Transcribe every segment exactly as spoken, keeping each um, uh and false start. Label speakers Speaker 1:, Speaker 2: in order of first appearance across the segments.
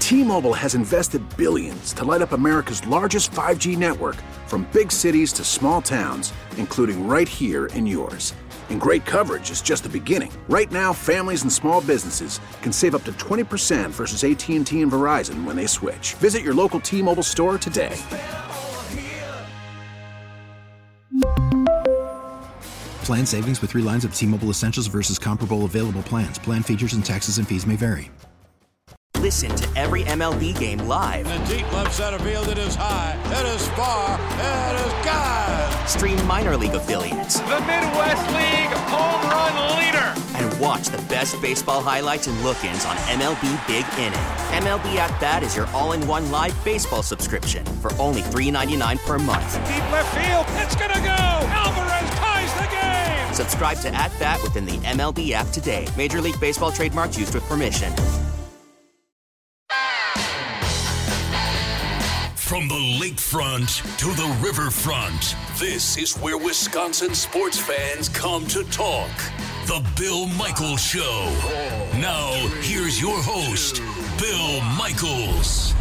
Speaker 1: T-Mobile has invested billions to light up America's largest five G network, from big cities to small towns, including right here in yours. And great coverage is just the beginning. Right now, families and small businesses can save up to twenty percent versus A T and T and Verizon when they switch. Visit your local T-Mobile store today.
Speaker 2: Plan savings with three lines of T-Mobile Essentials versus comparable available plans. Plan features and taxes and fees may vary.
Speaker 3: Listen to every M L B game live.
Speaker 4: In the deep left center field, it is high, it is far, it is gone.
Speaker 3: Stream minor league affiliates.
Speaker 5: The Midwest League home run leader.
Speaker 3: And watch the best baseball highlights and look-ins on M L B Big Inning. M L B At Bat is your all-in-one live baseball subscription for only three dollars and ninety-nine cents per month.
Speaker 5: Deep left field, it's gonna go. Alvarez ties the game.
Speaker 3: Subscribe to At Bat within the M L B app today. Major League Baseball trademarks used with permission.
Speaker 6: From the lakefront to the riverfront, this is where Wisconsin sports fans come to talk. The Bill Michaels Show. Now, here's your host, Bill Michaels.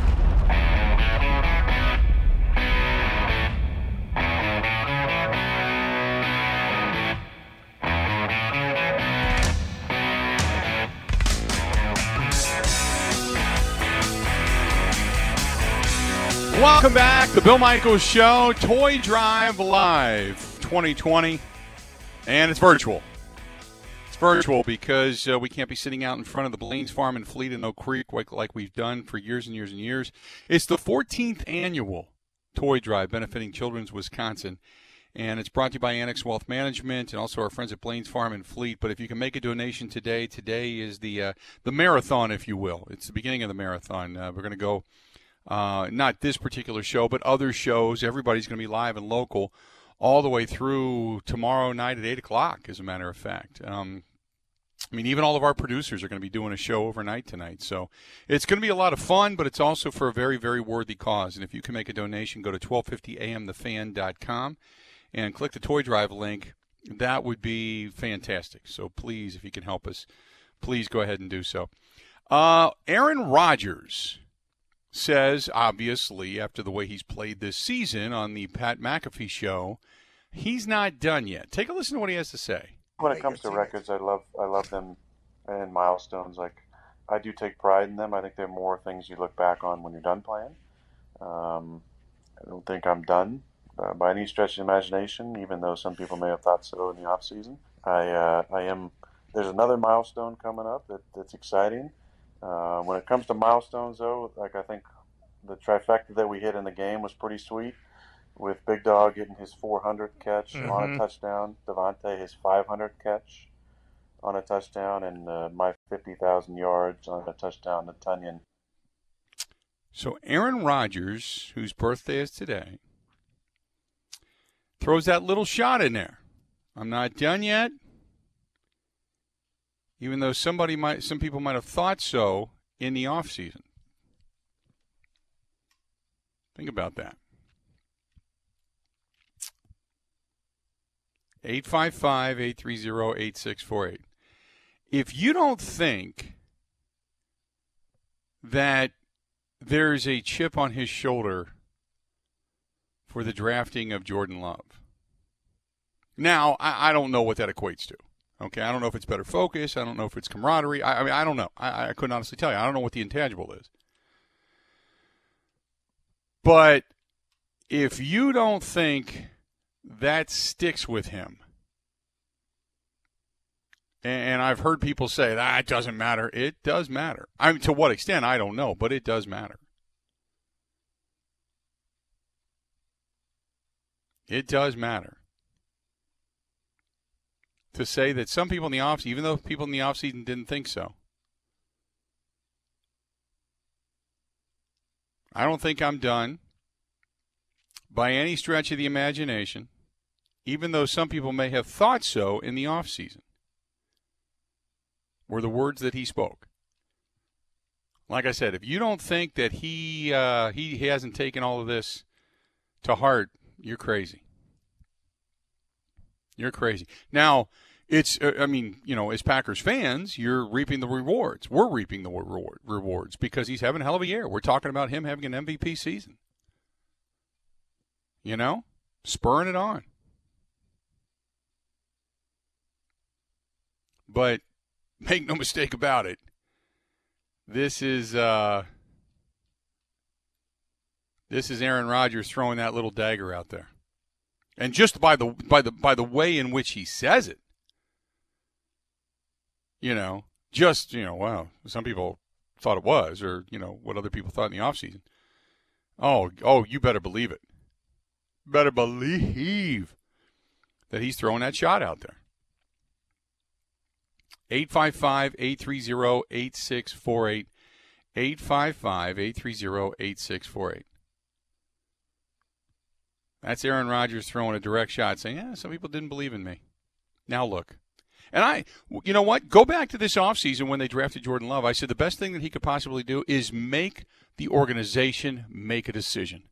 Speaker 7: Welcome back, the Bill Michaels Show, Toy Drive Live twenty twenty, and it's virtual. It's virtual because uh, we can't be sitting out in front of the Blaine's Farm in Fleet and Oak Creek like, like we've done for years and years and years. It's the fourteenth annual Toy Drive benefiting Children's Wisconsin, and it's brought to you by Annex Wealth Management and also our friends at Blaine's Farm in Fleet. But if you can make a donation today, today is the uh, the marathon, if you will. It's the beginning of the marathon. Uh, we're going to go. Uh, not this particular show, but other shows. Everybody's going to be live and local all the way through tomorrow night at eight o'clock, as a matter of fact. Um, I mean, even all of our producers are going to be doing a show overnight tonight. So it's going to be a lot of fun, but it's also for a very, very worthy cause. And if you can make a donation, go to twelve fifty a m the fan dot com and click the Toy Drive link. That would be fantastic. So please, if you can help us, please go ahead and do so. Uh, Aaron Rodgers says, obviously, after the way he's played this season on the Pat McAfee show, he's not done yet. Take a listen to what he has to say.
Speaker 8: When it comes to records, I love I love them and milestones. Like, I do take pride in them. I think they're more things you look back on when you're done playing. Um, I don't think I'm done uh, by any stretch of the imagination, even though some people may have thought so in the off season. I uh, I am. There's another milestone coming up that, that's exciting. Uh, when it comes to milestones, though, like I think the trifecta that we hit in the game was pretty sweet, with Big Dog getting his four hundredth catch mm-hmm. on a touchdown, Devontae his five hundredth catch on a touchdown, and uh, my fifty thousand yards on a touchdown to Tunyon.
Speaker 7: So Aaron Rodgers, whose birthday is today, throws that little shot in there. I'm not done yet. Even though somebody might, some people might have thought so in the offseason. Think about that. eight five five, eight three zero, eight six four eight. If you don't think that there's a chip on his shoulder for the drafting of Jordan Love, now, I, I don't know what that equates to. Okay, I don't know if it's better focus. I don't know if it's camaraderie. I, I mean, I don't know. I, I couldn't honestly tell you. I don't know what the intangible is. But if you don't think that sticks with him, and, and I've heard people say that it doesn't matter. It does matter. I mean, to what extent, I don't know, but it does matter. It does matter. To say that some people in the offseason, even though people in the offseason didn't think so, I don't think I'm done by any stretch of the imagination, even though some people may have thought so in the offseason, were the words that he spoke. Like I said, if you don't think that he uh, he, he hasn't taken all of this to heart, you're crazy. You're crazy. Now, it's, I mean, you know, as Packers fans, you're reaping the rewards. We're reaping the reward, rewards because he's having a hell of a year. We're talking about him having an M V P season. You know, spurring it on. But make no mistake about it. This is uh, this is Aaron Rodgers throwing that little dagger out there, and just by the by the by the way in which he says it, you know, just you know, wow, some people thought it was, or you know, what other people thought in the offseason. Oh, oh, you better believe it. Better believe that he's throwing that shot out there. eight five five, eight three zero, eight six four eight. eight five five, eight three zero, eight six four eight. That's Aaron Rodgers throwing a direct shot saying, yeah, some people didn't believe in me. Now look. And I, you know what? Go back to this offseason when they drafted Jordan Love. I said the best thing that he could possibly do is make the organization make a decision.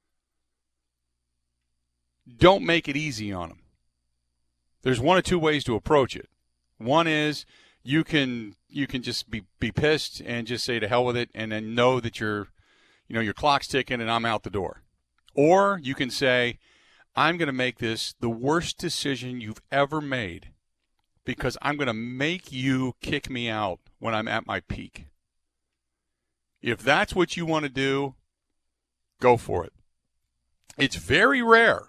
Speaker 7: Don't make it easy on him. There's one or two ways to approach it. One is you can you can just be, be pissed and just say to hell with it and then know that you're, you know, your clock's ticking and I'm out the door. Or you can say, I'm going to make this the worst decision you've ever made because I'm going to make you kick me out when I'm at my peak. If that's what you want to do, go for it. It's very rare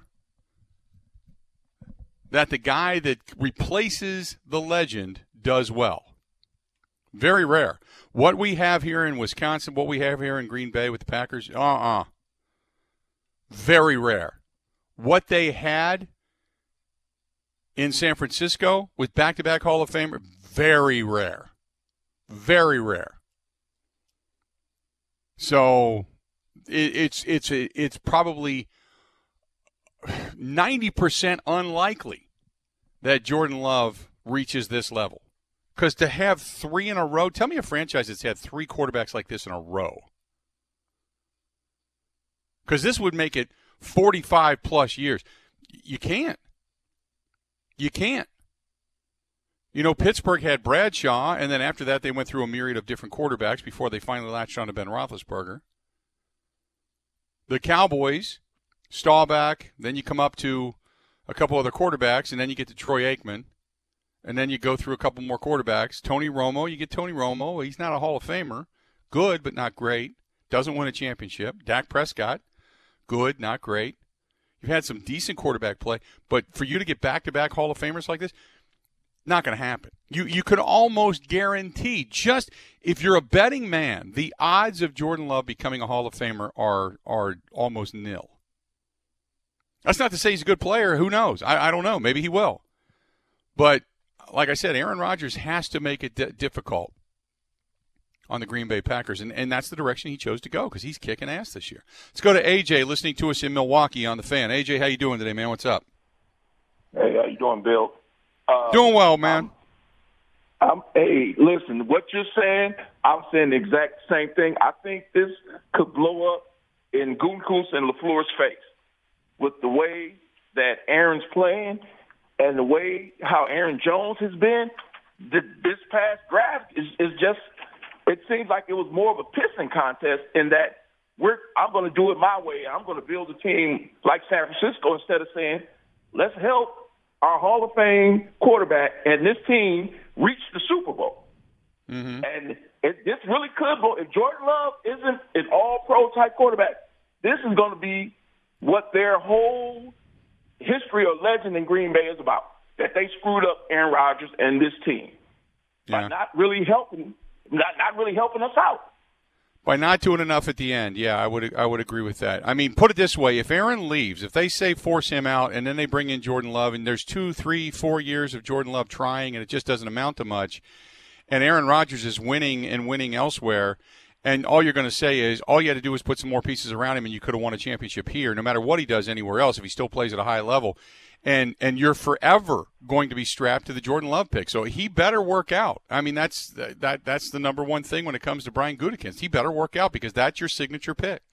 Speaker 7: that the guy that replaces the legend does well. Very rare. What we have here in Wisconsin, what we have here in Green Bay with the Packers, uh-uh. Very rare. What they had in San Francisco with back-to-back Hall of Famer, very rare. Very rare. So it, it's it's it's probably ninety percent unlikely that Jordan Love reaches this level. Because to have three in a row, tell me a franchise that's had three quarterbacks like this in a row. Because this would make it forty-five plus years. You can't. You can't. You know, Pittsburgh had Bradshaw, and then after that they went through a myriad of different quarterbacks before they finally latched on to Ben Roethlisberger. The Cowboys, Staubach, then you come up to a couple other quarterbacks, and then you get to Troy Aikman, and then you go through a couple more quarterbacks. Tony Romo, you get Tony Romo. He's not a Hall of Famer. Good, but not great. Doesn't win a championship. Dak Prescott, good, not great. You've had some decent quarterback play, but for you to get back-to-back Hall of Famers like this, not going to happen. You you could almost guarantee, just if you're a betting man, the odds of Jordan Love becoming a Hall of Famer are are almost nil. That's not to say he's a good player. Who knows? I, I don't know. Maybe he will. But like I said, Aaron Rodgers has to make it d- difficult on the Green Bay Packers, and, and that's the direction he chose to go because he's kicking ass this year. Let's go to A J listening to us in Milwaukee on the Fan. A J, how you doing today, man? What's up?
Speaker 9: Hey, how you doing, Bill? Uh,
Speaker 7: doing well, man.
Speaker 9: I'm, I'm, hey, listen, what you're saying, I'm saying the exact same thing. I think this could blow up in Gutekunst and LaFleur's face with the way that Aaron's playing and the way how Aaron Jones has been. The, this past draft is, is just – it seems like it was more of a pissing contest in that we're I'm going to do it my way. I'm going to build a team like San Francisco instead of saying, let's help our Hall of Fame quarterback and this team reach the Super Bowl. Mm-hmm. And it, this really could go. If Jordan Love isn't an all-pro type quarterback, this is going to be what their whole history or legend in Green Bay is about, that they screwed up Aaron Rodgers and this team
Speaker 7: yeah.
Speaker 9: by not really helping not, not really helping us out.
Speaker 7: By not doing enough at the end, yeah, I would I would agree with that. I mean, put it this way, if Aaron leaves, if they say force him out and then they bring in Jordan Love and there's two, three, four years of Jordan Love trying and it just doesn't amount to much, and Aaron Rodgers is winning and winning elsewhere, and all you're going to say is all you had to do was put some more pieces around him and you could have won a championship here, no matter what he does anywhere else, if he still plays at a high level. And and you're forever going to be strapped to the Jordan Love pick. So he better work out. I mean, that's that that's the number one thing when it comes to Brian Gutekunst. He better work out because that's your signature pick.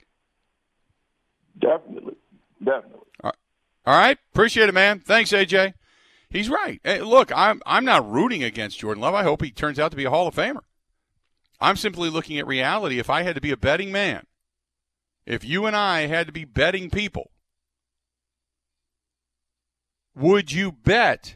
Speaker 9: Definitely. Definitely.
Speaker 7: All right. Appreciate it, man. Thanks, A J. He's right. Hey, look, I'm I'm not rooting against Jordan Love. I hope he turns out to be a Hall of Famer. I'm simply looking at reality. If I had to be a betting man, if you and I had to be betting people, would you bet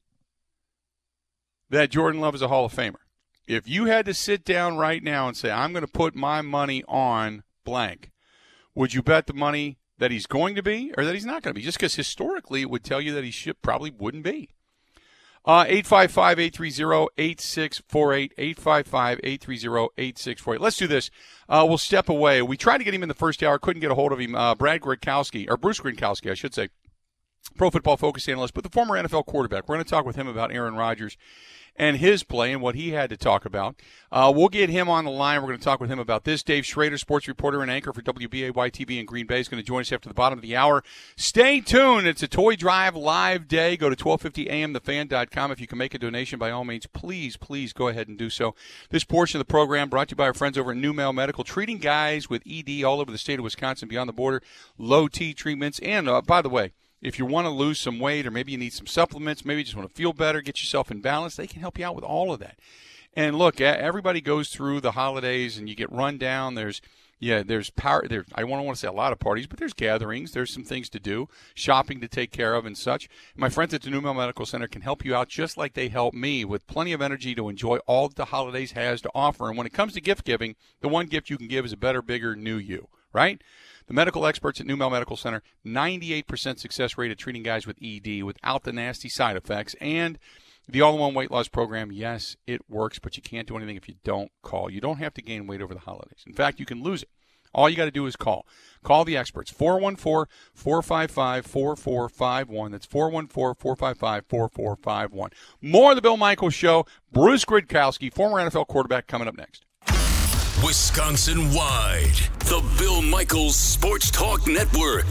Speaker 7: that Jordan Love is a Hall of Famer? If you had to sit down right now and say, I'm going to put my money on blank, would you bet the money that he's going to be or that he's not going to be? Just because historically it would tell you that he should, probably wouldn't be. Uh, eight five five, eight three zero, eight six four eight, eight five five, eight three zero, eight six four eight. Let's do this. Uh, we'll step away. We tried to get him in the first hour, couldn't get a hold of him. Uh, Brad Gronkowski, or Bruce Gronkowski, I should say, Pro Football Focus analyst, but the former N F L quarterback. We're going to talk with him about Aaron Rodgers and his play and what he had to talk about. Uh, we'll get him on the line. We're going to talk with him about this. Dave Schrader, sports reporter and anchor for W B A Y T V in Green Bay, is going to join us after the bottom of the hour. Stay tuned. It's a Toy Drive live day. Go to twelve fifty a m the fan dot com. If you can make a donation, by all means, please, please go ahead and do so. This portion of the program brought to you by our friends over at New Male Medical, treating guys with E D all over the state of Wisconsin, beyond the border, low T treatments. And, uh, by the way, if you want to lose some weight or maybe you need some supplements, maybe you just want to feel better, get yourself in balance, they can help you out with all of that. And look, everybody goes through the holidays and you get run down. There's, yeah, there's power. There, I don't want to say a lot of parties, but there's gatherings. There's some things to do, shopping to take care of and such. My friends at the New Male Medical Center can help you out just like they help me, with plenty of energy to enjoy all that the holidays has to offer. And when it comes to gift giving, the one gift you can give is a better, bigger, new you, right? The medical experts at New Male Medical Center, ninety-eight percent success rate at treating guys with E D without the nasty side effects. And the all-in-one weight loss program, yes, it works, but you can't do anything if you don't call. You don't have to gain weight over the holidays. In fact, you can lose it. All you got to do is call. Call the experts, four one four, four five five, four four five one. That's four one four, four five five, four four five one. More of the Bill Michaels Show. Bruce Gronkowski, former N F L quarterback, coming up next.
Speaker 6: Wisconsin-wide, the Bill Michaels Sports Talk Network.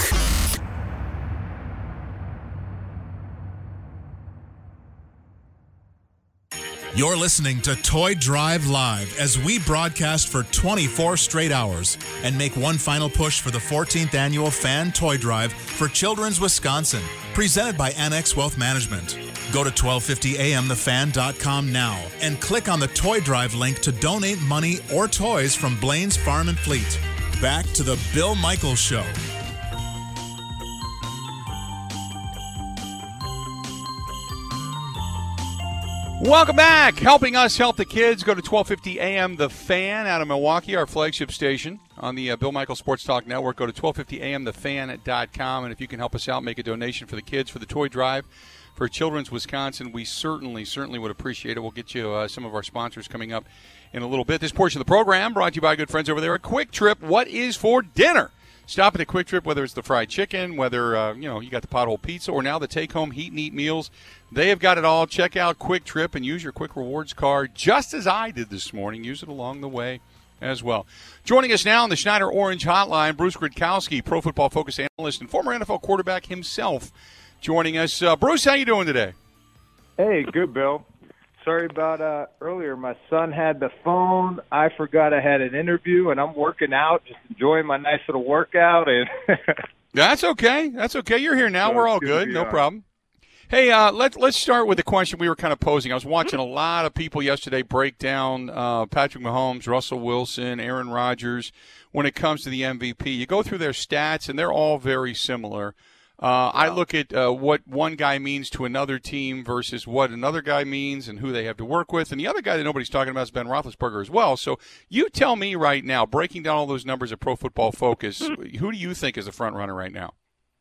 Speaker 10: You're listening to Toy Drive Live as we broadcast for twenty-four straight hours and make one final push for the fourteenth Annual Fan Toy Drive for Children's Wisconsin, presented by Annex Wealth Management. Go to twelve fifty a m the fan dot com now and click on the Toy Drive link to donate money or toys from Blaine's Farm and Fleet. Back to the Bill Michaels Show.
Speaker 7: Welcome back. Helping us help the kids. Go to twelve fifty a m The Fan out of Milwaukee, our flagship station on the uh, Bill Michaels Sports Talk Network. Go to twelve fifty a m the fan dot com, and if you can help us out, make a donation for the kids for the Toy Drive for Children's Wisconsin, we certainly, certainly would appreciate it. We'll get you uh, some of our sponsors coming up in a little bit. This portion of the program brought to you by good friends over there at Quick Trip. What is for dinner? Stop at a Quick Trip, whether it's the fried chicken, whether uh, you know you got the pothole pizza, or now the take-home heat and eat meals. They have got it all. Check out Quick Trip and use your Quick Rewards card, just as I did this morning. Use it along the way as well. Joining us now on the Schneider Orange Hotline, Bruce Gronkowski, Pro Football Focus analyst and former N F L quarterback himself, joining us. Uh, Bruce, how you doing today?
Speaker 11: Hey, good, Bill. Sorry about uh, earlier. My son had the phone. I forgot I had an interview, and I'm working out, just enjoying my nice little workout. And
Speaker 7: That's okay. That's okay. You're here now. So we're all good. No on. problem. Hey, uh, let's let's start with the question we were kind of posing. I was watching a lot of people yesterday break down uh, Patrick Mahomes, Russell Wilson, Aaron Rodgers when it comes to the M V P. You go through their stats, and they're all very similar. Uh, I look at uh, what one guy means to another team versus what another guy means and who they have to work with. And the other guy that nobody's talking about is Ben Roethlisberger as well. So you tell me right now, breaking down all those numbers at Pro Football Focus, who do you think is the front runner right now?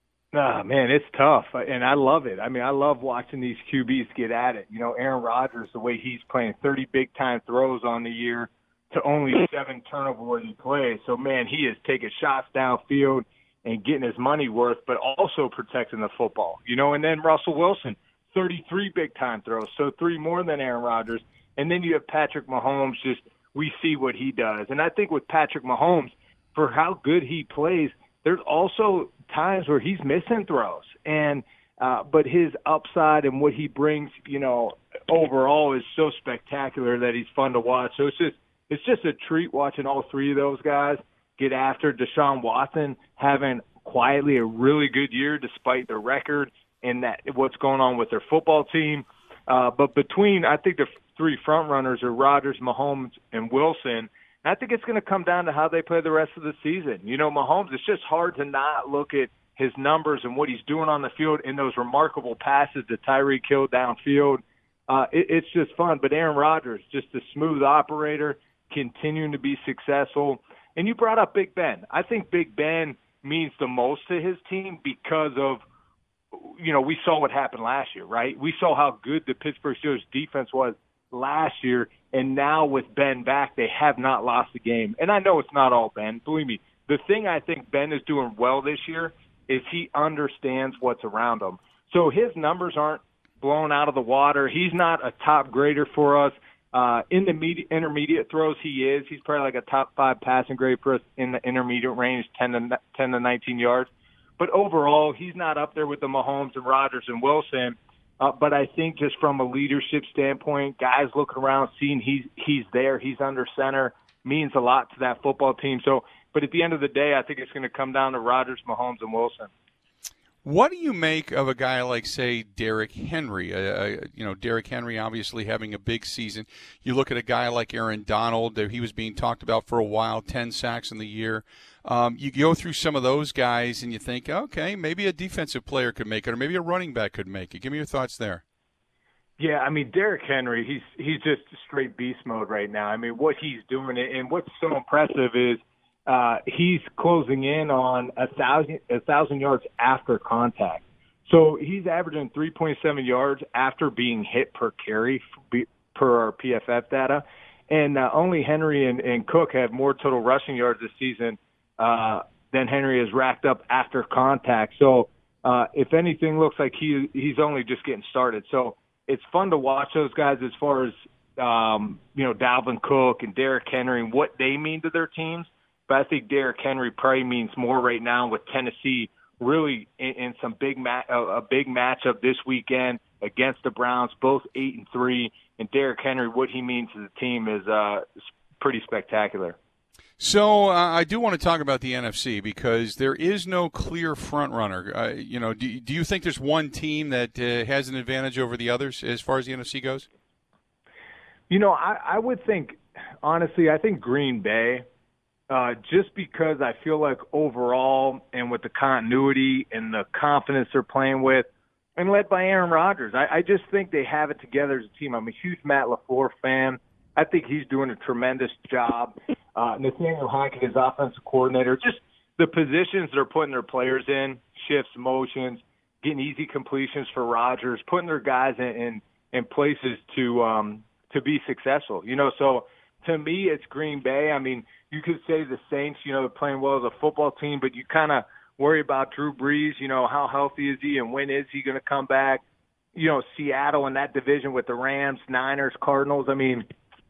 Speaker 11: Ah, man, it's tough, and I love it. I mean, I love watching these Q Bs get at it. You know, Aaron Rodgers, the way he's playing, thirty big-time throws on the year to only seven turnover-worthy plays. So, man, he is taking shots downfield and getting his money worth, but also protecting the football. You know, and then Russell Wilson, thirty-three big-time throws, so three more than Aaron Rodgers. And then you have Patrick Mahomes, just we see what he does. And I think with Patrick Mahomes, for how good he plays, there's also times where he's missing throws. And uh, but his upside and what he brings, you know, overall is so spectacular that he's fun to watch. So it's just it's just a treat watching all three of those guys get after. Deshaun Watson having quietly a really good year despite the record. in that what's going on with their football team. Uh, but between, I think the three front runners are Rodgers, Mahomes, and Wilson. I think it's going to come down to how they play the rest of the season. You know, Mahomes, it's just hard to not look at his numbers and what he's doing on the field in those remarkable passes to Tyreek Hill downfield. Uh, it, it's just fun. But Aaron Rodgers, just a smooth operator, continuing to be successful. And you brought up Big Ben. I think Big Ben means the most to his team because of, you know, we saw what happened last year, right? We saw how good the Pittsburgh Steelers defense was last year, and now with Ben back, they have not lost a game. And I know it's not all Ben. Believe me, the thing I think Ben is doing well this year is he understands what's around him. So his numbers aren't blown out of the water. He's not a top grader for us. Uh, in the med- intermediate throws, he is. He's probably like a top five passing grade for us in the intermediate range, ten to nineteen yards. But overall, he's not up there with the Mahomes and Rodgers and Wilson. Uh, but I think just from a leadership standpoint, guys looking around, seeing he's he's there, he's under center, means a lot to that football team. So, but at the end of the day, I think it's going to come down to Rodgers, Mahomes, and Wilson.
Speaker 7: What do you make of a guy like, say, Derrick Henry? Uh, uh, you know, Derrick Henry obviously having a big season. You look at a guy like Aaron Donald. He was being talked about for a while, ten sacks in the year. Um, you go through some of those guys and you think, okay, maybe a defensive player could make it, or maybe a running back could make it. Give me your thoughts there.
Speaker 11: Yeah, I mean, Derrick Henry, he's he's just straight beast mode right now. I mean, what he's doing, and what's so impressive is uh, he's closing in on a thousand a thousand yards after contact. So he's averaging three point seven yards after being hit per carry per our P F F data. And uh, only Henry and, and Cook have more total rushing yards this season uh, than Henry has racked up after contact. So uh, if anything, looks like he he's only just getting started. So it's fun to watch those guys as far as, um, you know, Dalvin Cook and Derrick Henry and what they mean to their teams. But I think Derrick Henry probably means more right now with Tennessee really in, in some big ma- a big matchup this weekend against the Browns, both eight and three. And Derrick Henry, what he means to the team is uh, pretty spectacular.
Speaker 7: So uh, I do want to talk about the N F C because there is no clear front runner. Uh, you know, do, do you think there's one team that uh, has an advantage over the others as far as the N F C goes?
Speaker 11: You know, I, I would think, honestly, I think Green Bay, uh, just because I feel like overall and with the continuity and the confidence they're playing with, and led by Aaron Rodgers, I, I just think they have it together as a team. I'm a huge Matt LaFleur fan. I think he's doing a tremendous job. Uh, Nathaniel Hackett, his offensive coordinator, just the positions they're putting their players in, shifts, motions, getting easy completions for Rodgers, putting their guys in, in, in places to um, to be successful. You know, so to me, it's Green Bay. I mean, you could say the Saints, you know, they're playing well as a football team, but you kind of worry about Drew Brees, you know, how healthy is he and when is he going to come back? You know, Seattle in that division with the Rams, Niners, Cardinals. I mean,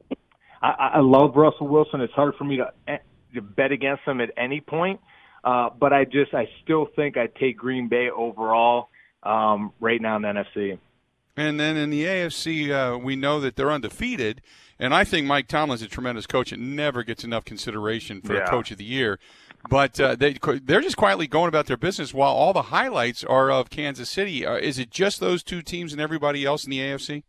Speaker 11: I, I love Russell Wilson. It's hard for me to, to bet against him at any point, uh, but I just I still think I take Green Bay overall um, right now in the N F C.
Speaker 7: And then in the A F C, uh, we know that they're undefeated, and I think Mike Tomlin's a tremendous coach. It never gets enough consideration for
Speaker 11: yeah.
Speaker 7: a coach of the year. But uh, they, they're just quietly going about their business while all the highlights are of Kansas City. Uh, is it just those two teams and everybody else in the A F C?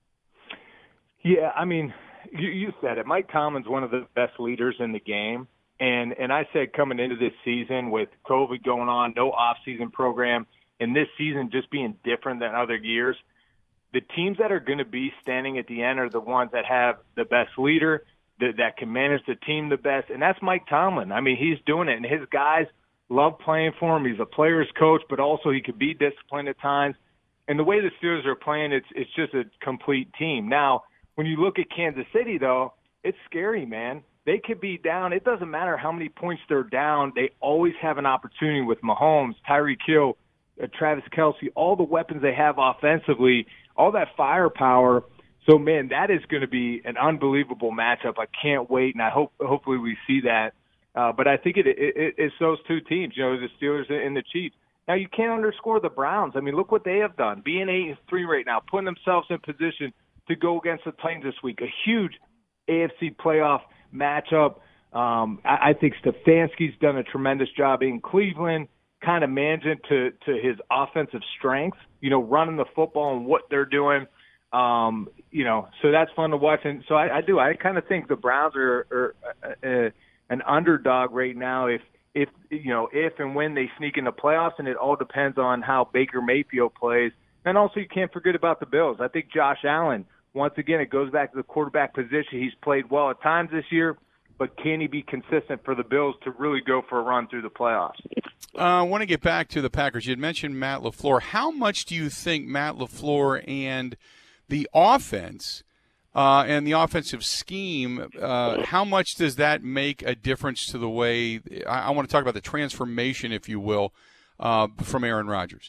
Speaker 11: Yeah, I mean – You, you said it. Mike Tomlin's one of the best leaders in the game. And and I said coming into this season with COVID going on, no off-season program, and this season just being different than other years, the teams that are going to be standing at the end are the ones that have the best leader, that, that can manage the team the best, and that's Mike Tomlin. I mean, he's doing it, and his guys love playing for him. He's a player's coach, but also he can be disciplined at times. And the way the Steelers are playing, it's it's just a complete team. Now, when you look at Kansas City, though, it's scary, man. They could be down. It doesn't matter how many points they're down. They always have an opportunity with Mahomes, Tyreek Hill, uh, Travis Kelce, all the weapons they have offensively, all that firepower. So, man, that is going to be an unbelievable matchup. I can't wait, and I hope hopefully we see that. Uh, but I think it, it, it's those two teams, you know, the Steelers and the Chiefs. Now, you can't underscore the Browns. I mean, look what they have done, being eight and three right now, putting themselves in position to go against the Titans this week. A huge A F C playoff matchup. Um, I, I think Stefanski's done a tremendous job in Cleveland, kind of managing to, to his offensive strengths, you know, running the football and what they're doing. Um, you know, so that's fun to watch. And so I, I do. I kind of think the Browns are, are uh, an underdog right now if, if, you know, if and when they sneak in the playoffs, and it all depends on how Baker Mayfield plays. And also you can't forget about the Bills. I think Josh Allen, once again, it goes back to the quarterback position. He's played well at times this year, but can he be consistent for the Bills to really go for a run through the playoffs?
Speaker 7: Uh, I want to get back to the Packers. You had mentioned Matt LaFleur. How much do you think Matt LaFleur and the offense uh, and the offensive scheme, uh, how much does that make a difference to the way – I, I want to talk about the transformation, if you will, uh, from Aaron Rodgers?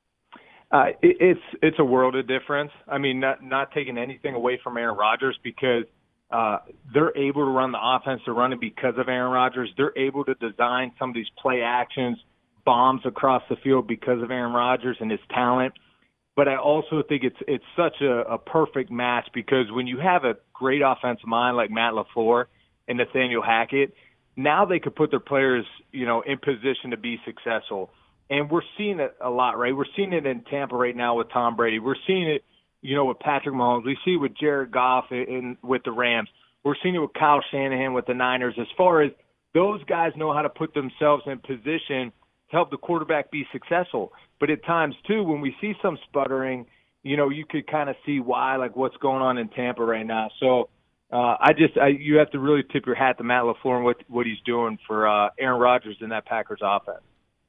Speaker 11: Uh, it, it's it's a world of difference. I mean, not, not taking anything away from Aaron Rodgers because uh, they're able to run the offense. They're running because of Aaron Rodgers. They're able to design some of these play actions, bombs across the field because of Aaron Rodgers and his talent. But I also think it's it's such a, a perfect match because when you have a great offensive mind like Matt LaFleur and Nathaniel Hackett, now they could put their players, you know, in position to be successful. And we're seeing it a lot, right? We're seeing it in Tampa right now with Tom Brady. We're seeing it, you know, with Patrick Mahomes. We see it with Jared Goff in, in, with the Rams. We're seeing it with Kyle Shanahan with the Niners. As far as those guys know how to put themselves in position to help the quarterback be successful. But at times, too, when we see some sputtering, you know, you could kind of see why, like what's going on in Tampa right now. So uh, I just I, you have to really tip your hat to Matt LaFleur and what, what he's doing for uh, Aaron Rodgers in that Packers offense.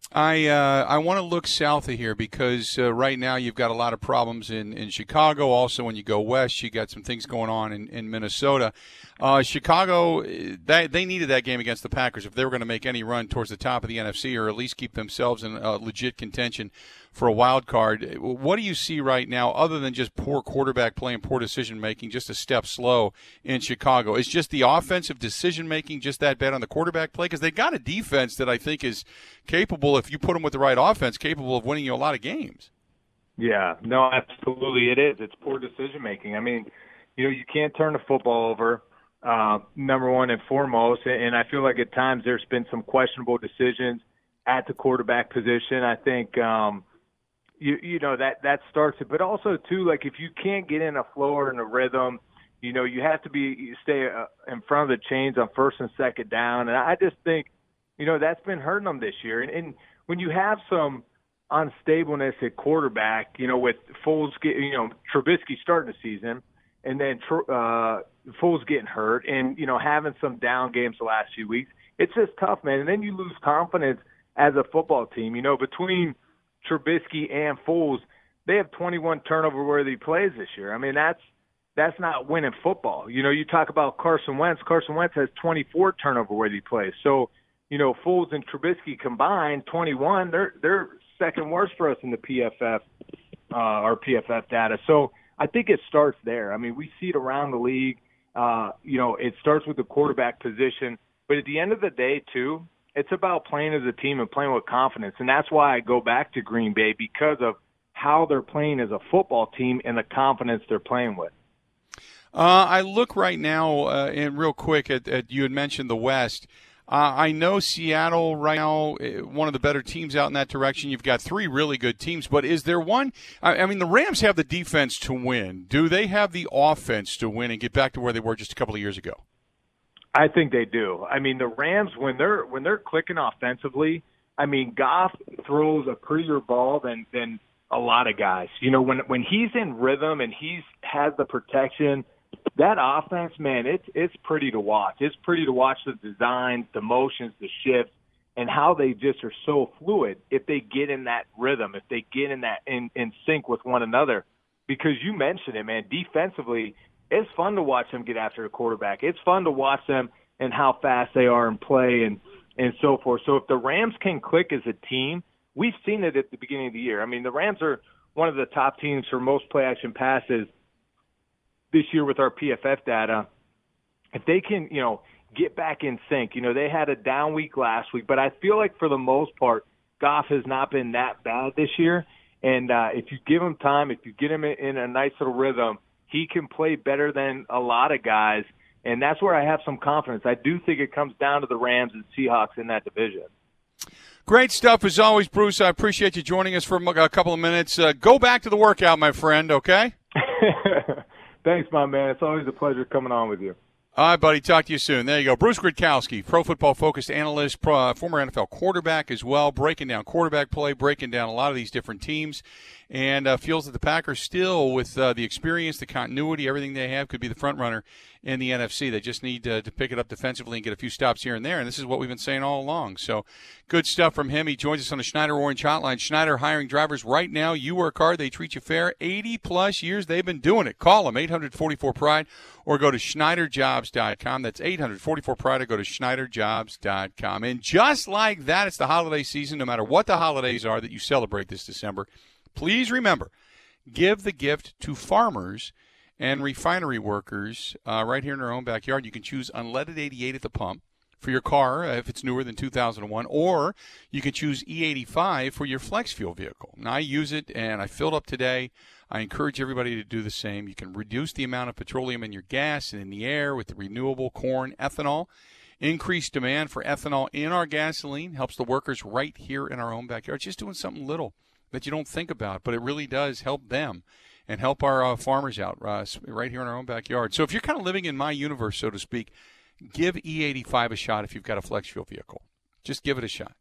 Speaker 7: I uh, I want to look south of here because uh, right now you've got a lot of problems in, in Chicago. Also, when you go west, you got some things going on in, in Minnesota. Uh, Chicago, they, they needed that game against the Packers if they were going to make any run towards the top of the N F C or at least keep themselves in uh, legit contention for a wild card. What do you see right now other than just poor quarterback play and poor decision-making, just a step slow in Chicago? Is just the offensive decision-making just that bad on the quarterback play? Because they got a defense that I think is capable, if you put them with the right offense, capable of winning you a lot of games.
Speaker 11: Yeah, no, absolutely it is. It's poor decision-making. I mean, you know, you can't turn the football over, uh, number one and foremost, and I feel like at times there's been some questionable decisions at the quarterback position. I think, um, you you know, that, that starts it. But also, too, like if you can't get in a flow or in a rhythm, you know, you have to be you stay uh, in front of the chains on first and second down. And I just think, you know, that's been hurting them this year. And, and when you have some unstableness at quarterback, you know, with Foles, get, you know, Trubisky starting the season, and then uh, Foles getting hurt, and, you know, having some down games the last few weeks, it's just tough, man. And then you lose confidence as a football team. You know, between Trubisky and Foles, they have twenty-one turnover-worthy plays this year. I mean, that's that's not winning football. You know, you talk about Carson Wentz. Carson Wentz has twenty-four turnover-worthy plays. So, you know, Foles and Trubisky combined, twenty-one, they're they're second worst for us in the P F F, uh, our P F F data. So I think it starts there. I mean, we see it around the league. Uh, you know, it starts with the quarterback position. But at the end of the day, too, it's about playing as a team and playing with confidence. And that's why I go back to Green Bay, because of how they're playing as a football team and the confidence they're playing with.
Speaker 7: Uh, I look right now, uh, and real quick, at, at you had mentioned the West. Uh, I know Seattle right now, one of the better teams out in that direction. You've got three really good teams, but is there one? I, I mean, the Rams have the defense to win. Do they have the offense to win and get back to where they were just a couple of years ago?
Speaker 11: I think they do. I mean, the Rams, when they're when they're clicking offensively, I mean, Goff throws a prettier ball than than a lot of guys. You know, when when he's in rhythm and he's has the protection, that offense, man, it's it's pretty to watch. It's pretty to watch the designs, the motions, the shifts, and how they just are so fluid if they get in that rhythm, if they get in that in, in sync with one another. Because you mentioned it, man, defensively, it's fun to watch them get after a quarterback. It's fun to watch them and how fast they are in play and, and so forth. So if the Rams can click as a team, we've seen it at the beginning of the year. I mean, the Rams are one of the top teams for most play-action passes this year with our P F F data. If they can, you know, get back in sync, you know, they had a down week last week, but I feel like for the most part, Goff has not been that bad this year. And uh, if you give him time, if you get him in, in a nice little rhythm, he can play better than a lot of guys. And that's where I have some confidence. I do think it comes down to the Rams and Seahawks in that division.
Speaker 7: Great stuff as always, Bruce. I appreciate you joining us for a couple of minutes. Uh, go back to the workout, my friend, okay?
Speaker 11: Thanks, my man. It's always a pleasure coming on with you.
Speaker 7: All right, buddy. Talk to you soon. There you go. Bruce Gradkowski, Pro Football Focused analyst, pro, former N F L quarterback as well, breaking down quarterback play, breaking down a lot of these different teams, and uh, feels that the Packers still, with uh, the experience, the continuity, everything they have, could be the front runner in the N F C. They just need uh, to pick it up defensively and get a few stops here and there, and this is what we've been saying all along. So good stuff from him. He joins us on the Schneider Orange Hotline. Schneider hiring drivers right now. You work hard. They treat you fair. eighty-plus years they've been doing it. Call them, eight hundred forty-four pride, or go to Schneider Jobs dot com. That's eight hundred forty-four pride, or go to Schneider Jobs dot com. And just like that, it's the holiday season. No matter what the holidays are that you celebrate this December, please remember, give the gift to farmers and refinery workers uh, right here in our own backyard. You can choose unleaded eighty-eight at the pump for your car uh, if it's newer than two thousand one, or you can choose E eighty-five for your flex fuel vehicle. Now, I use it, and I filled up today. I encourage everybody to do the same. You can reduce the amount of petroleum in your gas and in the air with the renewable corn ethanol. Increased demand for ethanol in our gasoline helps the workers right here in our own backyard. Just doing something little that you don't think about, but it really does help them and help our uh, farmers out uh, right here in our own backyard. So if you're kind of living in my universe, so to speak, give E eighty-five a shot if you've got a flex fuel vehicle. Just give it a shot.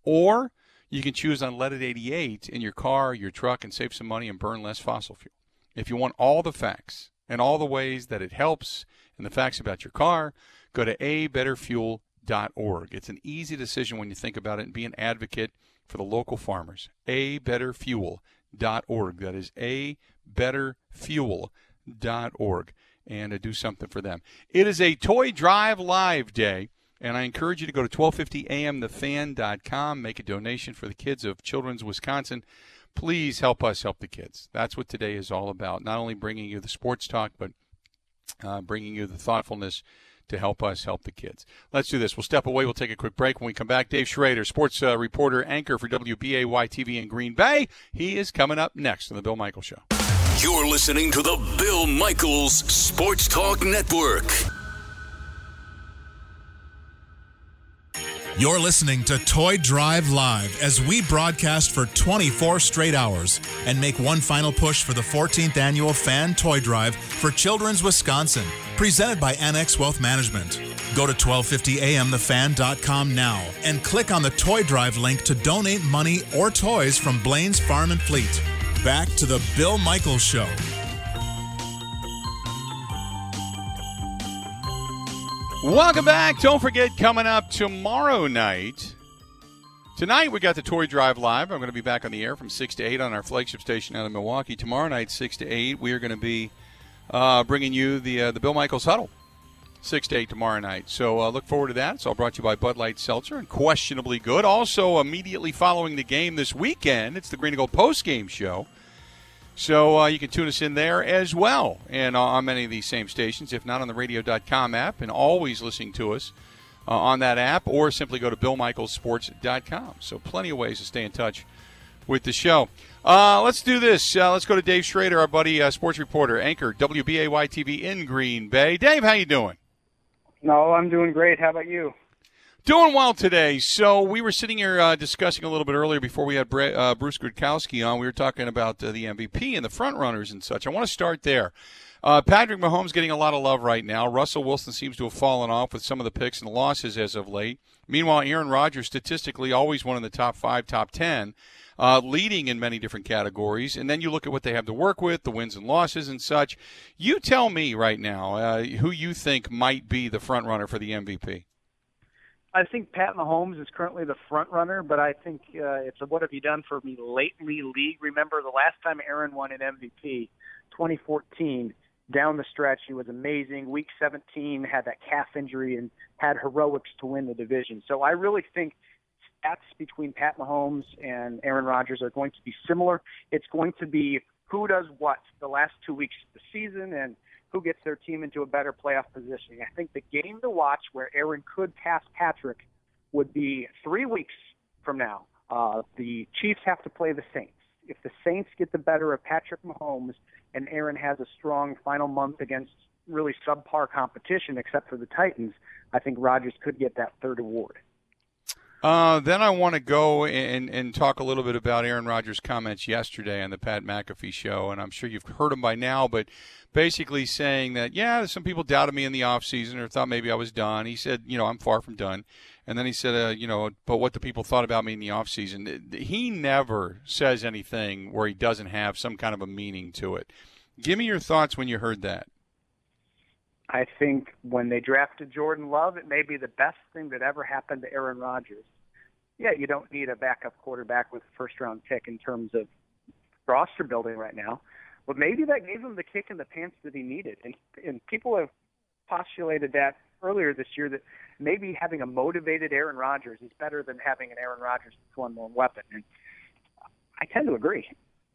Speaker 7: Or you can choose unleaded eighty-eight in your car, your truck, and save some money and burn less fossil fuel. If you want all the facts and all the ways that it helps and the facts about your car, go to a better fuel dot org. It's an easy decision when you think about it, and be an advocate for the local farmers. a better fuel dot org. That is a better fuel dot org. And uh, do something for them. It is a Toy Drive Live day, and I encourage you to go to twelve fifty a m the fan dot com, make a donation for the kids of Children's Wisconsin. Please help us help the kids. That's what today is all about, not only bringing you the sports talk, but uh, bringing you the thoughtfulness to help us help the kids. Let's do this. We'll step away. We'll take a quick break. When we come back, Dave Schrader, sports uh, reporter, anchor for W B A Y T V in Green Bay. He is coming up next on The Bill Michaels Show.
Speaker 6: You're listening to the Bill Michaels Sports Talk Network.
Speaker 10: You're listening to Toy Drive Live as we broadcast for twenty-four straight hours and make one final push for the fourteenth annual Fan Toy Drive for Children's Wisconsin, presented by Annex Wealth Management. Go to twelve fifty a m the fan dot com now and click on the Toy Drive link to donate money or toys from Blaine's Farm and Fleet. Back to the Bill Michaels Show.
Speaker 7: Welcome back. Don't forget, coming up tomorrow night. Tonight we got the Toy Drive Live. I'm going to be back on the air from six to eight on our flagship station out of Milwaukee. Tomorrow night, six to eight, we are going to be uh, bringing you the uh, the Bill Michaels Huddle. six to eight tomorrow night. So uh, look forward to that. It's all brought to you by Bud Light Seltzer and Questionably Good. Also, immediately following the game this weekend, it's the Green and Gold post-game show. So uh, you can tune us in there as well, and uh, on many of these same stations, if not on the radio dot com app, and always listening to us uh, on that app, or simply go to bill michaels sports dot com. So plenty of ways to stay in touch with the show. Uh, let's do this. Uh, let's go to Dave Schrader, our buddy, uh, sports reporter, anchor, W B A Y T V in Green Bay. Dave, how you doing?
Speaker 12: No, I'm doing great. How about you?
Speaker 7: Doing well today. So we were sitting here uh, discussing a little bit earlier before we had Bre- uh, Bruce Gradkowski on. We were talking about uh, the M V P and the front runners and such. I want to start there. Uh, Patrick Mahomes getting a lot of love right now. Russell Wilson seems to have fallen off with some of the picks and losses as of late. Meanwhile, Aaron Rodgers, statistically, always one in the top five, top ten, uh, leading in many different categories. And then you look at what they have to work with, the wins and losses and such. You tell me right now uh, who you think might be the front runner for the M V P.
Speaker 12: I think Pat Mahomes is currently the front runner, but I think uh, it's a what have you done for me lately league. Remember the last time Aaron won an M V P, twenty fourteen, down the stretch, he was amazing. Week seventeen, had that calf injury and had heroics to win the division. So I really think stats between Pat Mahomes and Aaron Rodgers are going to be similar. It's going to be who does what the last two weeks of the season and who gets their team into a better playoff position. I think the game to watch where Aaron could pass Patrick would be three weeks from now. Uh, the Chiefs have to play the Saints. If the Saints get the better of Patrick Mahomes and Aaron has a strong final month against really subpar competition except for the Titans, I think Rodgers could get that third award.
Speaker 7: Uh, then I want to go and, and talk a little bit about Aaron Rodgers' comments yesterday on the Pat McAfee show, and I'm sure you've heard them by now, but basically saying that, yeah, some people doubted me in the offseason or thought maybe I was done. He said, you know, I'm far from done. And then he said, uh, you know, but what the people thought about me in the offseason. He never says anything where he doesn't have some kind of a meaning to it. Give me your thoughts when you heard that.
Speaker 12: I think when they drafted Jordan Love, it may be the best thing that ever happened to Aaron Rodgers. Yeah, you don't need a backup quarterback with a first-round pick in terms of roster building right now, but maybe that gave him the kick in the pants that he needed. And, and people have postulated that earlier this year, that maybe having a motivated Aaron Rodgers is better than having an Aaron Rodgers with one more weapon. And I tend to agree.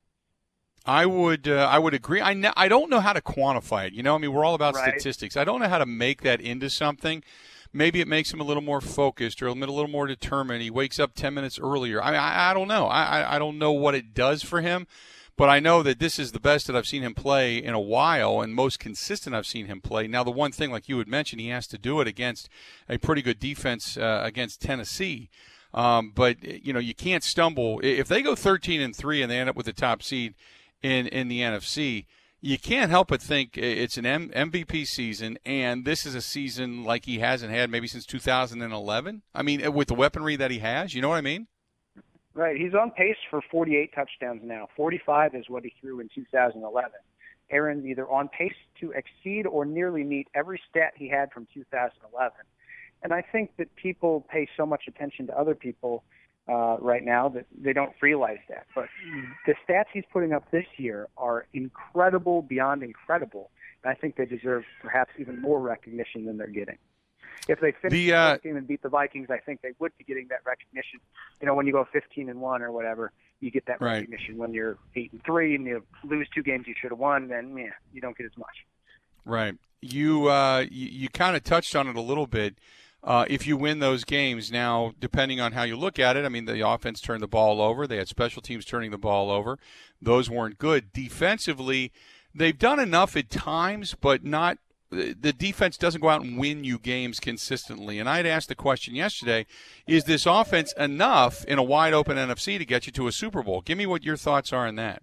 Speaker 7: I would uh, I would agree. I, ne- I don't know how to quantify it. You know, I mean, we're all about
Speaker 12: Right.
Speaker 7: statistics. I don't know how to make that into something. Maybe it makes him a little more focused or a little more determined. He wakes up ten minutes earlier. I mean, I, I don't know. I, I don't know what it does for him, but I know that this is the best that I've seen him play in a while and most consistent I've seen him play. Now, the one thing, like you had mentioned, he has to do it against a pretty good defense uh, against Tennessee. Um, but, you know, you can't stumble. If they go thirteen and three and they end up with the top seed in, in the N F C, you can't help but think it's an M- MVP season, and this is a season like he hasn't had maybe since two thousand eleven. I mean, with the weaponry that he has, you know what I mean?
Speaker 12: Right. He's on pace for forty-eight touchdowns now. forty-five is what he threw in two thousand eleven. Aaron's either on pace to exceed or nearly meet every stat he had from two thousand eleven. And I think that people pay so much attention to other people uh, right now that they don't realize that. But the stats he's putting up this year are incredible, beyond incredible. And I think they deserve perhaps even more recognition than they're getting. If they finish the, uh, the game and beat the Vikings, I think they would be getting that recognition. You know, when you go fifteen and one or whatever, you get that
Speaker 7: right.
Speaker 12: recognition. When you're eight and three and you lose two games you should have won, then yeah, you don't get as much.
Speaker 7: Right. You uh, you, you kind of touched on it a little bit. Uh, if you win those games, now, depending on how you look at it, I mean, the offense turned the ball over. They had special teams turning the ball over. Those weren't good. Defensively, they've done enough at times, but not – the defense doesn't go out and win you games consistently. And I had asked the question yesterday, is this offense enough in a wide-open N F C to get you to a Super Bowl? Give me what your thoughts are on that.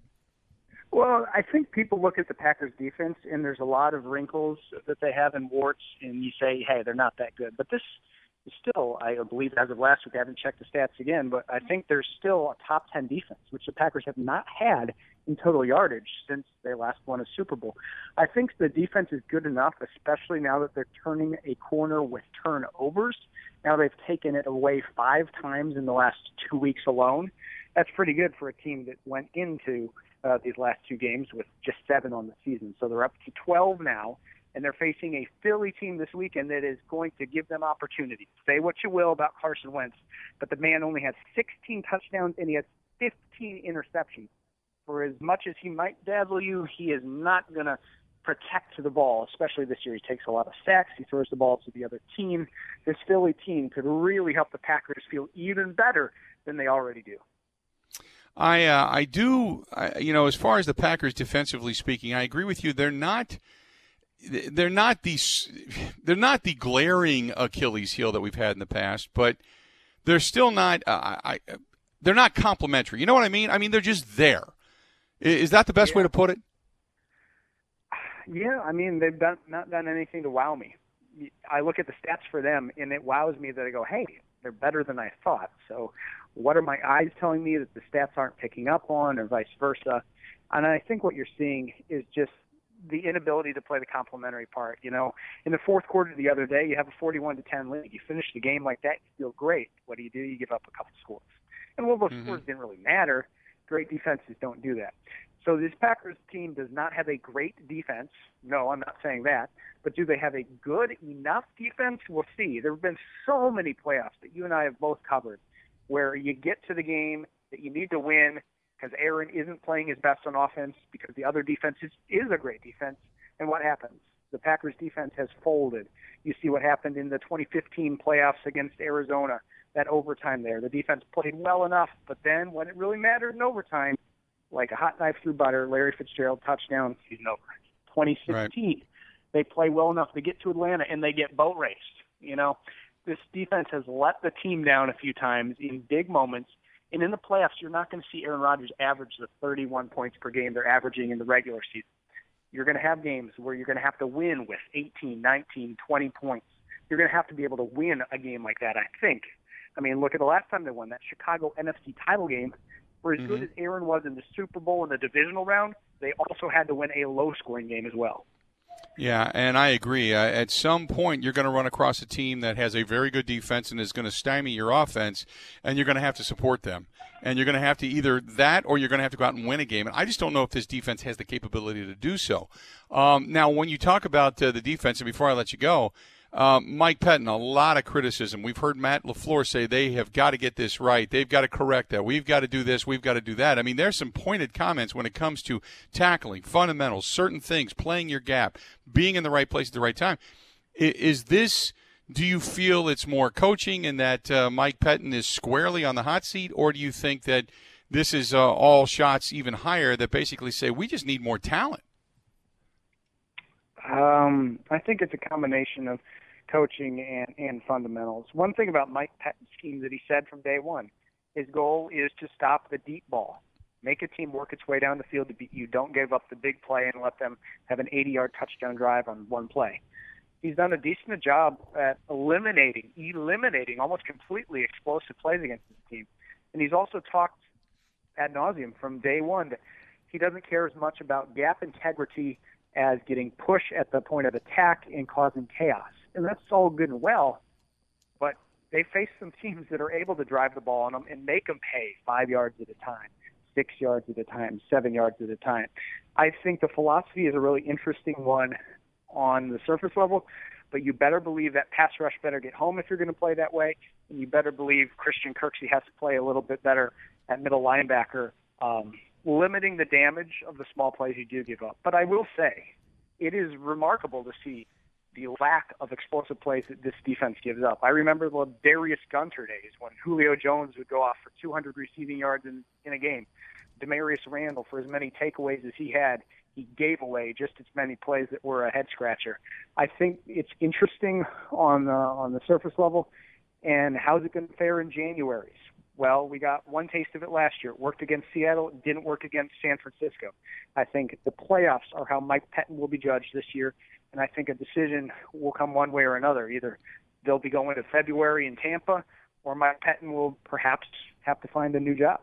Speaker 12: Well, I think people look at the Packers defense, and there's a lot of wrinkles that they have in warts, and you say, hey, they're not that good. But this is still, I believe, as of last week, I haven't checked the stats again, but I think there's still a top ten defense, which the Packers have not had in total yardage since they last won a Super Bowl. I think the defense is good enough, especially now that they're turning a corner with turnovers. Now they've taken it away five times in the last two weeks alone. That's pretty good for a team that went into Uh, these last two games with just seven on the season. So they're up to twelve now, and they're facing a Philly team this weekend that is going to give them opportunity. Say what you will about Carson Wentz, but the man only has sixteen touchdowns and he has fifteen interceptions. For as much as he might dazzle you, he is not going to protect the ball, especially this year. He takes a lot of sacks. He throws the ball to the other team. This Philly team could really help the Packers feel even better than they already do.
Speaker 7: I uh, I do, I, you know, as far as the Packers defensively speaking, I agree with you. They're not they're not the they're not the glaring Achilles heel that we've had in the past, but they're still not uh, I they're not complimentary. You know what I mean? I mean they're just there. Is that the best
Speaker 12: yeah.
Speaker 7: way to put it?
Speaker 12: Yeah, I mean they've done, not done anything to wow me. I look at the stats for them, and it wows me that I go, hey, they're better than I thought. So what are my eyes telling me that the stats aren't picking up on, or vice versa? And I think what you're seeing is just the inability to play the complementary part. You know, in the fourth quarter the other day, you have a forty-one to ten lead. You finish the game like that, you feel great. What do you do? You give up a couple scores. And well, those mm-hmm. scores didn't really matter. Great defenses don't do that. So this Packers team does not have a great defense. No, I'm not saying that. But do they have a good enough defense? We'll see. There have been so many playoffs that you and I have both covered where you get to the game that you need to win because Aaron isn't playing his best on offense because the other defense is, is a great defense. And what happens? The Packers defense has folded. You see what happened in the twenty fifteen playoffs against Arizona, that overtime there. The defense played well enough, but then when it really mattered in overtime, like a hot knife through butter, Larry Fitzgerald touchdown, season over. twenty sixteen, right. They play well enough to get to Atlanta, and they get boat raced. You know, this defense has let the team down a few times in big moments. And in the playoffs, you're not going to see Aaron Rodgers average the thirty-one points per game they're averaging in the regular season. You're going to have games where you're going to have to win with eighteen, nineteen, twenty points. You're going to have to be able to win a game like that, I think. I mean, look at the last time they won, that Chicago N F C title game, where as mm-hmm. good as Aaron was in the Super Bowl in the divisional round, they also had to win a low-scoring game as well.
Speaker 7: Yeah, and I agree. Uh, at some point, you're going to run across a team that has a very good defense and is going to stymie your offense, and you're going to have to support them. And you're going to have to either that or you're going to have to go out and win a game. And I just don't know if this defense has the capability to do so. Um, now, when you talk about uh, the defense, and before I let you go, Um, Mike Pettine, a lot of criticism. We've heard Matt LaFleur say they have got to get this right. They've got to correct that. We've got to do this. We've got to do that. I mean, there's some pointed comments when it comes to tackling, fundamentals, certain things, playing your gap, being in the right place at the right time. Is this, do you feel it's more coaching and that uh, Mike Pettine is squarely on the hot seat, or do you think that this is uh, all shots even higher that basically say we just need more talent?
Speaker 12: Um, I think it's a combination of coaching and, and fundamentals. One thing about Mike Pettine's scheme that he said from day one, his goal is to stop the deep ball. Make a team work its way down the field to beat you. Don't give up the big play and let them have an eighty-yard touchdown drive on one play. He's done a decent job at eliminating, eliminating almost completely explosive plays against his team. And he's also talked ad nauseum from day one that he doesn't care as much about gap integrity as getting push at the point of attack and causing chaos. And that's all good and well, but they face some teams that are able to drive the ball on them and make them pay five yards at a time, six yards at a time, seven yards at a time. I think the philosophy is a really interesting one on the surface level, but you better believe that pass rush better get home if you're going to play that way, and you better believe Christian Kirksey has to play a little bit better at middle linebacker, um, limiting the damage of the small plays you do give up. But I will say, it is remarkable to see the lack of explosive plays that this defense gives up. I remember the Darius Gunter days when Julio Jones would go off for two hundred receiving yards in, in a game. Demarius Randall, for as many takeaways as he had, he gave away just as many plays that were a head-scratcher. I think it's interesting on, uh, on the surface level, and how's it going to fare in January? Well, we got one taste of it last year. It worked against Seattle. It didn't work against San Francisco. I think the playoffs are how Mike Pettine will be judged this year, and I think a decision will come one way or another. Either they'll be going to February in Tampa, or Mike Pettine will perhaps have to find a new job.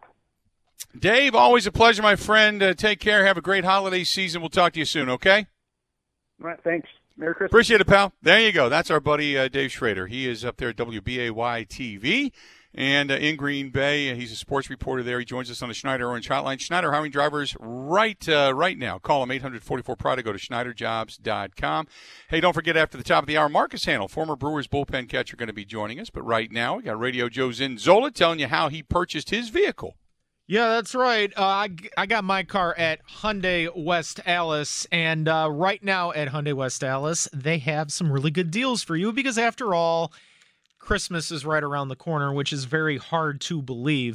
Speaker 7: Dave, always a pleasure, my friend. Uh, take care. Have a great holiday season. We'll talk to you soon, okay?
Speaker 12: All right, thanks. Merry Christmas.
Speaker 7: Appreciate it, pal. There you go. That's our buddy uh, Dave Schrader. He is up there at W B A Y T V. And uh, in Green Bay, he's a sports reporter there. He joins us on the Schneider Orange Hotline. Schneider hiring drivers right uh, right now. Call him eight hundred forty-four Pride. Go to Schneider Jobs dot com. Hey, don't forget, after the top of the hour, Marcus Hanel, former Brewers bullpen catcher, going to be joining us. But right now, we got Radio Joe Zinzola telling you how he purchased his vehicle.
Speaker 13: Yeah, that's right. Uh, I, I got my car at Hyundai West Allis, and uh, right now at Hyundai West Allis, they have some really good deals for you because, after all, Christmas is right around the corner, which is very hard to believe.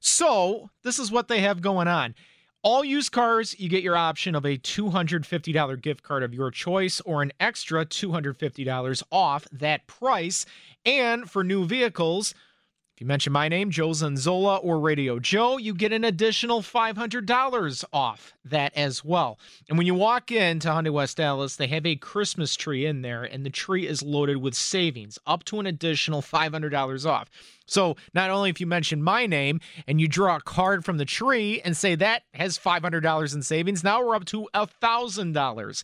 Speaker 13: So this is what they have going on. All used cars, you get your option of a two hundred fifty dollars gift card of your choice or an extra two hundred fifty dollars off that price. And for new vehicles, if you mention my name, Joe Zanzola or Radio Joe, you get an additional five hundred dollars off that as well. And when you walk into Hyundai West Allis, they have a Christmas tree in there, and the tree is loaded with savings, up to an additional five hundred dollars off. So not only if you mention my name and you draw a card from the tree and say that has five hundred dollars in savings, now we're up to one thousand dollars.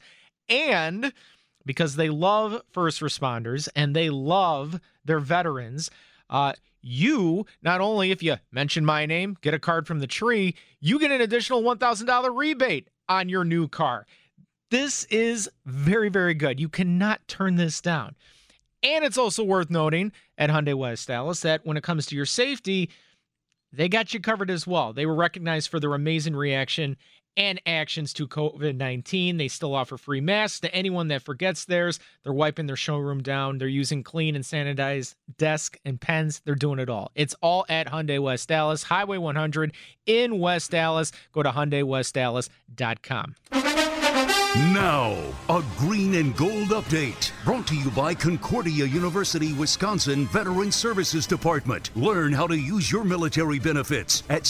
Speaker 13: And because they love first responders and they love their veterans, uh, you, not only if you mention my name, get a card from the tree, you get an additional one thousand dollars rebate on your new car. This is very, very good. You cannot turn this down. And it's also worth noting at Hyundai West Allis that when it comes to your safety, they got you covered as well. They were recognized for their amazing reaction and actions to covid nineteen. They still offer free masks to anyone that forgets theirs. They're wiping their showroom down. They're using clean and sanitized desks and pens. They're doing it all. It's all at Hyundai West Allis, Highway one hundred in West Allis. Go to Hyundai West Allis dot com.
Speaker 14: Now, a green and gold update brought to you by Concordia University, Wisconsin Veteran Services Department. Learn how to use your military benefits at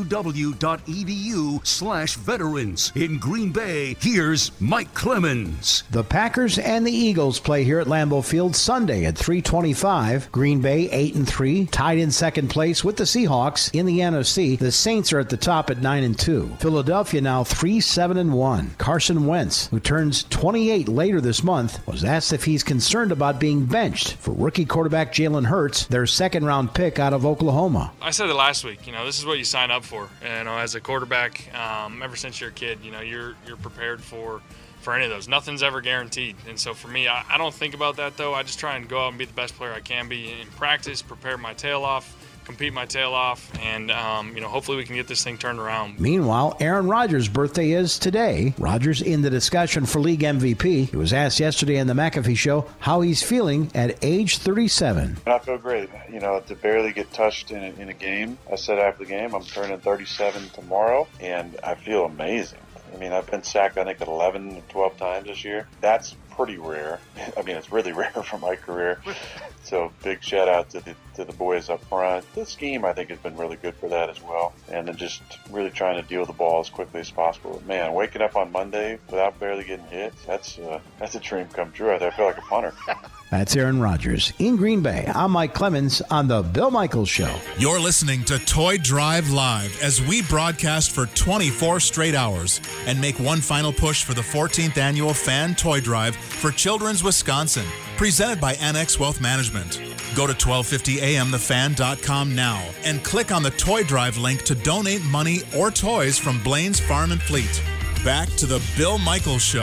Speaker 14: cuw.edu slash veterans. In Green Bay, here's Mike Clemens.
Speaker 15: The Packers and the Eagles play here at Lambeau Field Sunday at three twenty-five. Green Bay eight and three, tied in second place with the Seahawks in the N F C. The Saints are at the top at nine and two. Philadelphia now three seven and one. Carson Wentz, who turns twenty-eight later this month, was asked if he's concerned about being benched for rookie quarterback Jalen Hurts, their second-round pick out of Oklahoma.
Speaker 16: I said it last week. You know, this is what you sign up for. You know, as a quarterback, um, ever since you're a kid, you know, you're you're prepared for for any of those. Nothing's ever guaranteed. And so for me, I, I don't think about that though. I just try and go out and be the best player I can be in practice, prepare my tail off, compete my tail off, and um, you know, hopefully we can get this thing turned around.
Speaker 15: Meanwhile, Aaron Rodgers' birthday is today. Rodgers in the discussion for league M V P. He was asked yesterday on the McAfee Show how he's feeling at age thirty-seven.
Speaker 8: I feel great. You know, to barely get touched in a, in a game. I said after the game, I'm turning thirty-seven tomorrow, and I feel amazing. I mean, I've been sacked, I think, eleven, twelve times this year. That's pretty rare. I mean, it's really rare for my career. So big shout out to the to the boys up front. The scheme, I think, has been really good for that as well. And then just really trying to deal with the ball as quickly as possible. Man, waking up on Monday without barely getting hit, that's uh, that's a dream come true. I feel like a punter.
Speaker 15: That's Aaron Rodgers. In Green Bay, I'm Mike Clemens on The Bill Michaels Show.
Speaker 10: You're listening to Toy Drive Live as we broadcast for twenty-four straight hours and make one final push for the fourteenth Annual Fan Toy Drive for Children's Wisconsin, presented by Annex Wealth Management. Go to twelve fifty a m the fan dot com now and click on the Toy Drive link to donate money or toys from Blaine's Farm and Fleet. Back to the Bill Michaels Show.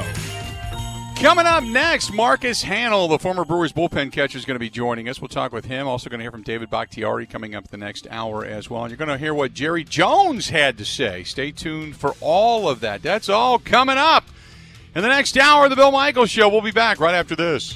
Speaker 7: Coming up next, Marcus Hannell, the former Brewers bullpen catcher, is going to be joining us. We'll talk with him. Also going to hear from David Bakhtiari coming up the next hour as well. And you're going to hear what Jerry Jones had to say. Stay tuned for all of that. That's all coming up in the next hour of the Bill Michaels Show. We'll be back right after this.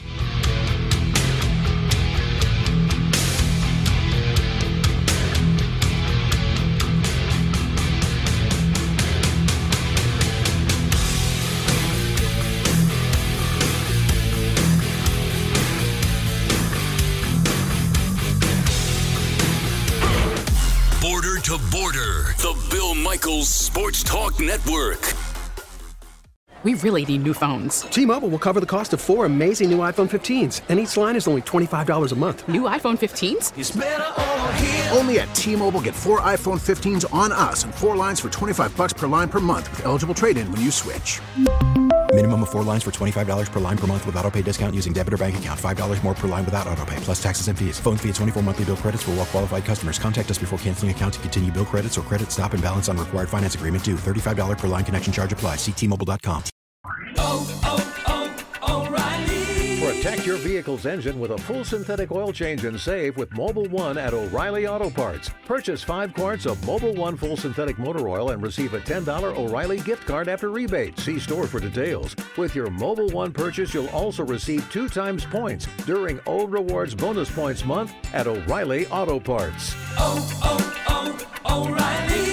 Speaker 6: To Border, the Bill Michaels Sports Talk Network.
Speaker 17: We really need new phones.
Speaker 18: T-Mobile will cover the cost of four amazing new iPhone fifteens, and each line is only twenty-five dollars a month.
Speaker 17: New iPhone fifteens?
Speaker 1: It's better over here. Only at T-Mobile, get four iPhone fifteens on us and four lines for twenty-five dollars per line per month with eligible trade-in when you switch.
Speaker 2: Minimum of four lines for twenty-five dollars per line per month with autopay discount using debit or bank account. five dollars more per line without autopay, plus taxes and fees. Phone fee at twenty-four monthly bill credits for well-qualified customers. Contact us before canceling account to continue bill credits or credit stop and balance on required finance agreement due. thirty-five dollars per line connection charge applies. See T Mobile dot com.
Speaker 19: Oh, oh, oh, O'Reilly. Protect your vehicle's engine with a full synthetic oil change and save with Mobil one at O'Reilly Auto Parts. Purchase five quarts of Mobil one full synthetic motor oil and receive a ten dollars O'Reilly gift card after rebate. See store for details. With your Mobil one purchase, you'll also receive two times points during Old Rewards Bonus Points Month at O'Reilly Auto Parts.
Speaker 20: Oh, oh, oh, O'Reilly.